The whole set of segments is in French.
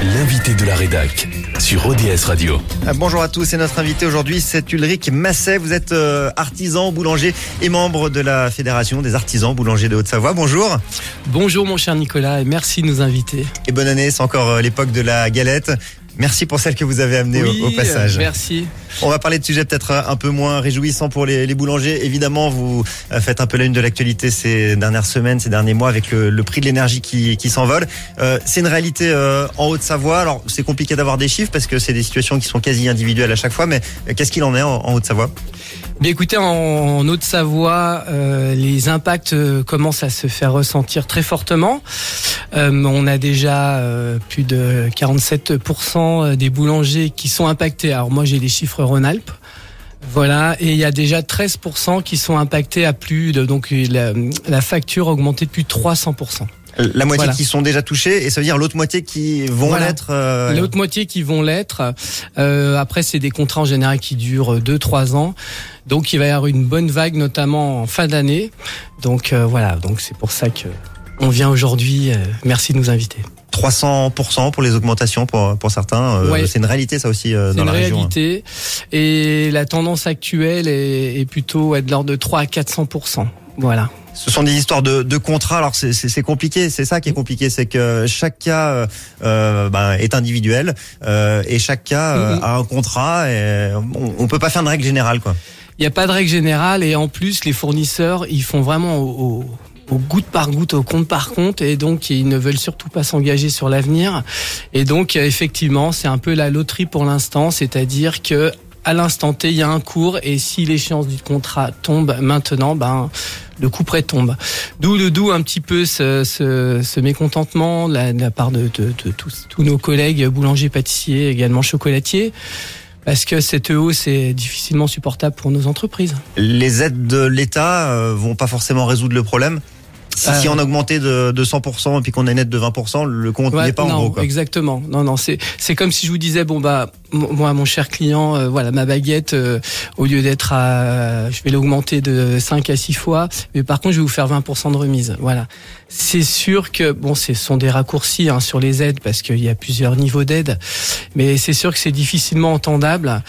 L'invité de la rédac sur ODS Radio. Bonjour à tous, et notre invité aujourd'hui c'est Ulrich Masset. Vous êtes artisan, boulanger et membre de la Fédération des artisans boulangers de Haute-Savoie. Bonjour. Bonjour mon cher Nicolas et merci de nous inviter. Et bonne année, c'est encore l'époque de la galette. Merci pour celle que vous avez amenée au passage. Merci. On va parler de sujets peut-être un peu moins réjouissants pour les boulangers. Évidemment, vous faites un peu la une de l'actualité ces dernières semaines, ces derniers mois avec le prix de l'énergie qui s'envole. C'est une réalité en Haute-Savoie. Alors, c'est compliqué d'avoir des chiffres parce que c'est des situations qui sont quasi individuelles à chaque fois. Mais qu'est-ce qu'il en est en Haute-Savoie ? Bien écoutez, en Haute-Savoie, les impacts commencent à se faire ressentir très fortement. On a déjà plus de 47% des boulangers qui sont impactés. Alors moi j'ai les chiffres Rhône-Alpes. Voilà, et il y a déjà 13% qui sont impactés à plus de, donc la facture a augmenté de plus de 300%. La moitié qui sont déjà touchés, et ça veut dire l'autre moitié qui vont l'être. L'autre moitié qui vont l'être. Après, c'est des contrats en général qui durent 2-3 ans. Donc, il va y avoir une bonne vague, notamment en fin d'année. Donc voilà. Donc c'est pour ça que on vient aujourd'hui. Merci de nous inviter. 300% pour les augmentations pour certains. C'est une réalité ça aussi dans la région. C'est une réalité. Et la tendance actuelle est plutôt de l'ordre de 3 à 400%. Voilà. Ce sont des histoires de contrats. Alors c'est compliqué. C'est ça qui est compliqué, c'est que chaque cas est individuel et chaque cas a un contrat. Et on peut pas faire une règle générale, quoi. Il y a pas de règle générale et en plus les fournisseurs ils font vraiment au goutte par goutte, au compte par compte, et donc ils ne veulent surtout pas s'engager sur l'avenir. Et donc effectivement, c'est un peu la loterie pour l'instant, c'est-à-dire que à l'instant T, il y a un cours, et si l'échéance du contrat tombe maintenant, le coup près tombe. D'où un petit peu ce mécontentement de la part de tous nos collègues boulangers, pâtissiers, également chocolatiers. Parce que cette hausse est difficilement supportable pour nos entreprises. Les aides de l'État vont pas forcément résoudre le problème. Si on augmentait de 100% et puis qu'on est net de 20%, le compte n'est pas en gros, quoi. Exactement. Non, c'est comme si je vous disais moi mon cher client, ma baguette au lieu d'être je vais l'augmenter de 5 à 6 fois, mais par contre je vais vous faire 20% de remise. Voilà. C'est sûr que ce sont des raccourcis sur les aides parce qu'il y a plusieurs niveaux d'aide, mais c'est sûr que c'est difficilement entendable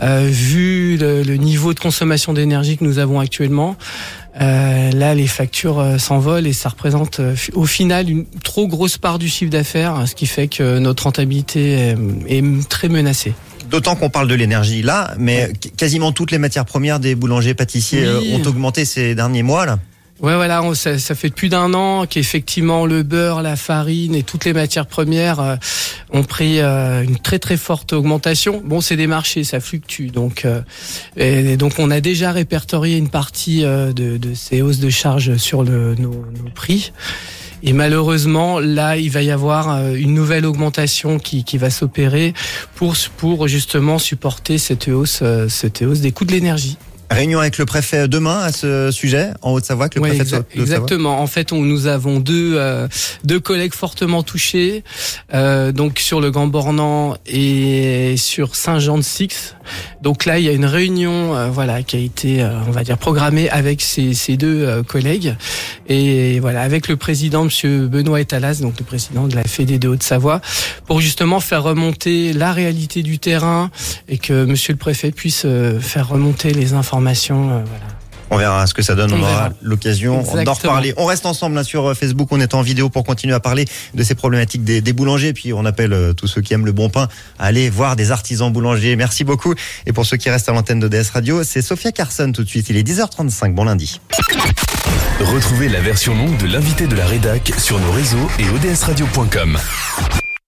vu le niveau de consommation d'énergie que nous avons actuellement. Là, les factures s'envolent et ça représente au final une trop grosse part du chiffre d'affaires, ce qui fait que notre rentabilité est très menacée. D'autant qu'on parle de l'énergie là, mais quasiment toutes les matières premières des boulangers pâtissiers ont augmenté ces derniers mois là. Ouais, voilà, ça fait plus d'un an qu'effectivement le beurre, la farine et toutes les matières premières ont pris une très très forte augmentation. C'est des marchés, ça fluctue, donc on a déjà répertorié une partie de ces hausses de charges sur nos prix. Et malheureusement, là, il va y avoir une nouvelle augmentation qui va s'opérer pour justement supporter cette hausse des coûts de l'énergie. Réunion avec le préfet demain à ce sujet en Haute-Savoie, avec le préfet de Haute-Savoie. Exactement. En fait, nous avons deux collègues fortement touchés, donc sur le Grand Bornand et sur Saint-Jean-de-Six. Donc là, il y a une réunion, qui a été, programmée avec ces deux collègues, et avec le président, Monsieur Benoît Etalas, donc le président de la Fédé de Haute-Savoie, pour justement faire remonter la réalité du terrain et que Monsieur le préfet puisse faire remonter les informations. On verra ce que ça donne, on aura l'occasion d'en reparler. On reste ensemble sur Facebook, on est en vidéo pour continuer à parler de ces problématiques des boulangers, puis on appelle tous ceux qui aiment le bon pain à aller voir des artisans boulangers. Merci beaucoup. Et pour ceux qui restent à l'antenne d'ODS Radio, c'est Sophia Carson tout de suite, il est 10h35, bon lundi. Retrouvez la version longue de l'invité de la rédac sur nos réseaux et odsradio.com.